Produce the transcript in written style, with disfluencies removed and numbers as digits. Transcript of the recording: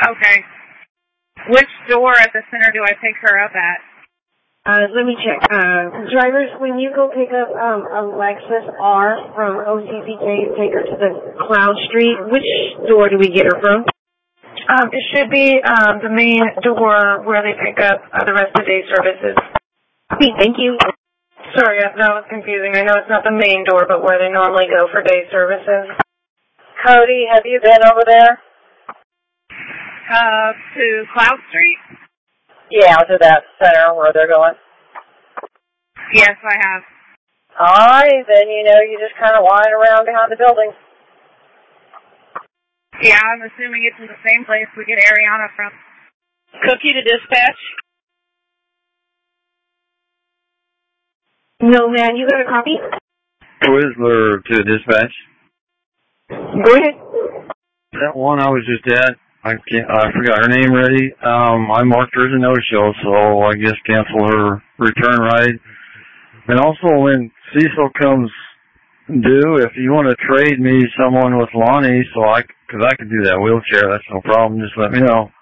Okay. Which door at the center do I pick her up at? Let me check. Drivers, when you go pick up Alexis R. from OCCK, take her to the Cloud Street. Which door do we get her from? It should be the main door where they pick up the rest of the day services. Thank you. Sorry, that was confusing. I know it's not the main door, but where they normally go for day services. Cody, have you been over there? To Cloud Street? Yeah, to that center where they're going. Yes, I have. All right, then you just kind of wind around behind the building. Yeah, I'm assuming it's in the same place we get Ariana from. Cookie to dispatch? No, man, you got a copy? Twizzler to dispatch. Go ahead. That one I was just at, I forgot her name already. I marked her as a no-show, so I guess cancel her return ride. And also when Cecil comes due, if you want to trade me someone with Lonnie, because I could do that wheelchair, that's no problem, just let me know.